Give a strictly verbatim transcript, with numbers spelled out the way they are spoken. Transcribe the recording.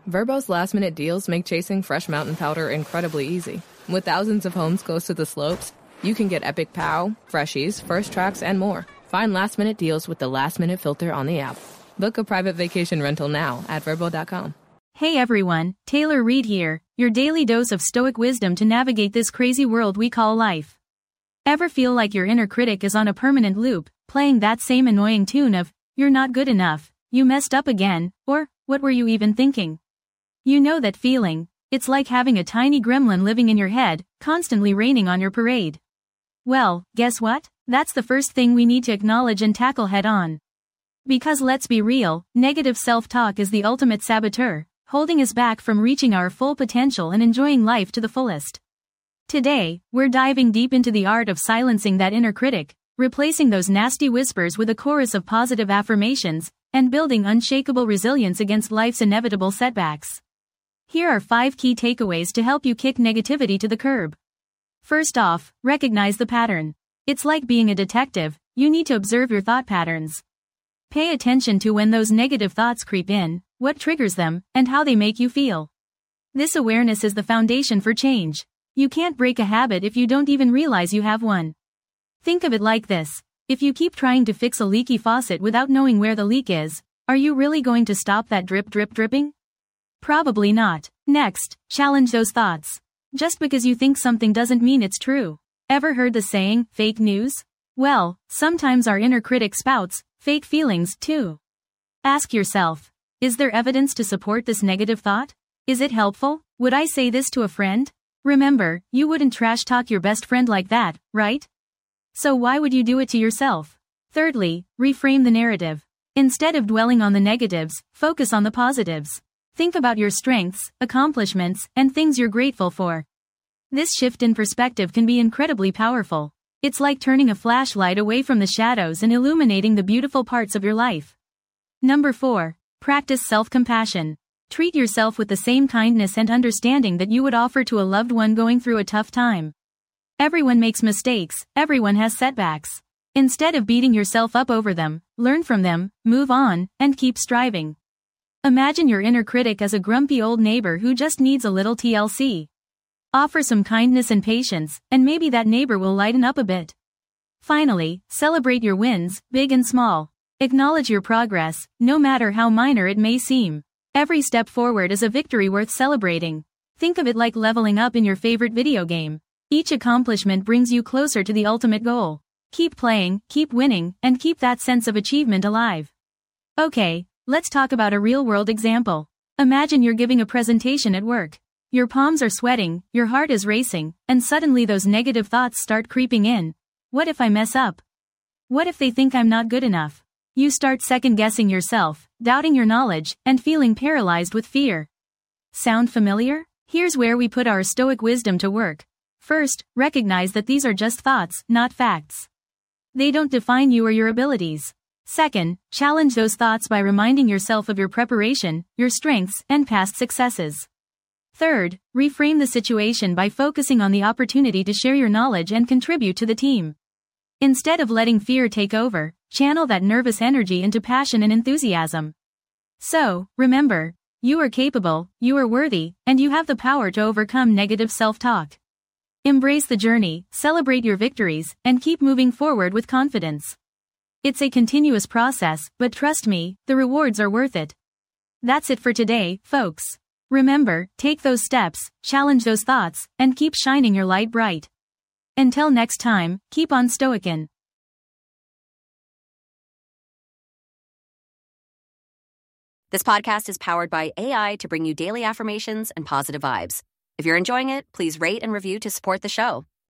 Verbo's last-minute deals make chasing fresh mountain powder incredibly easy. With thousands of homes close to the slopes, you can get epic pow, freshies, first tracks, and more. Find last-minute deals with the last-minute filter on the app. Book a private vacation rental now at verbo dot com. Hey everyone, Taylor Reed here, your daily dose of stoic wisdom to navigate this crazy world we call life. Ever feel like your inner critic is on a permanent loop, playing that same annoying tune of, "You're not good enough, you messed up again," or, "What were you even thinking?" You know that feeling. It's like having a tiny gremlin living in your head, constantly raining on your parade. Well, guess what? That's the first thing we need to acknowledge and tackle head-on. Because let's be real, negative self-talk is the ultimate saboteur, holding us back from reaching our full potential and enjoying life to the fullest. Today, we're diving deep into the art of silencing that inner critic, replacing those nasty whispers with a chorus of positive affirmations, and building unshakable resilience against life's inevitable setbacks. Here are five key takeaways to help you kick negativity to the curb. First off, recognize the pattern. It's like being a detective, you need to observe your thought patterns. Pay attention to when those negative thoughts creep in, what triggers them, and how they make you feel. This awareness is the foundation for change. You can't break a habit if you don't even realize you have one. Think of it like this. If you keep trying to fix a leaky faucet without knowing where the leak is, are you really going to stop that drip drip dripping? Probably not. Next, challenge those thoughts. Just because you think something doesn't mean it's true. Ever heard the saying, fake news? Well, sometimes our inner critic spouts fake feelings too. Ask yourself, is there evidence to support this negative thought? Is it helpful? Would I say this to a friend? Remember, you wouldn't trash talk your best friend like that, right? So why would you do it to yourself? Thirdly, reframe the narrative. Instead of dwelling on the negatives, focus on the positives. Think about your strengths, accomplishments, and things you're grateful for. This shift in perspective can be incredibly powerful. It's like turning a flashlight away from the shadows and illuminating the beautiful parts of your life. Number four. Practice self-compassion. Treat yourself with the same kindness and understanding that you would offer to a loved one going through a tough time. Everyone makes mistakes, everyone has setbacks. Instead of beating yourself up over them, learn from them, move on, and keep striving. Imagine your inner critic as a grumpy old neighbor who just needs a little T L C. Offer some kindness and patience, and maybe that neighbor will lighten up a bit. Finally, celebrate your wins, big and small. Acknowledge your progress, no matter how minor it may seem. Every step forward is a victory worth celebrating. Think of it like leveling up in your favorite video game. Each accomplishment brings you closer to the ultimate goal. Keep playing, keep winning, and keep that sense of achievement alive. Okay, let's talk about a real-world example. Imagine you're giving a presentation at work. Your palms are sweating, your heart is racing, and suddenly those negative thoughts start creeping in. What if I mess up? What if they think I'm not good enough? You start second-guessing yourself, doubting your knowledge, and feeling paralyzed with fear. Sound familiar? Here's where we put our stoic wisdom to work. First, recognize that these are just thoughts, not facts. They don't define you or your abilities. Second, challenge those thoughts by reminding yourself of your preparation, your strengths, and past successes. Third, reframe the situation by focusing on the opportunity to share your knowledge and contribute to the team. Instead of letting fear take over, channel that nervous energy into passion and enthusiasm. So, remember, you are capable, you are worthy, and you have the power to overcome negative self-talk. Embrace the journey, celebrate your victories, and keep moving forward with confidence. It's a continuous process, but trust me, the rewards are worth it. That's it for today, folks. Remember, take those steps, challenge those thoughts, and keep shining your light bright. Until next time, keep on stoicin'. This podcast is powered by A I to bring you daily affirmations and positive vibes. If you're enjoying it, please rate and review to support the show.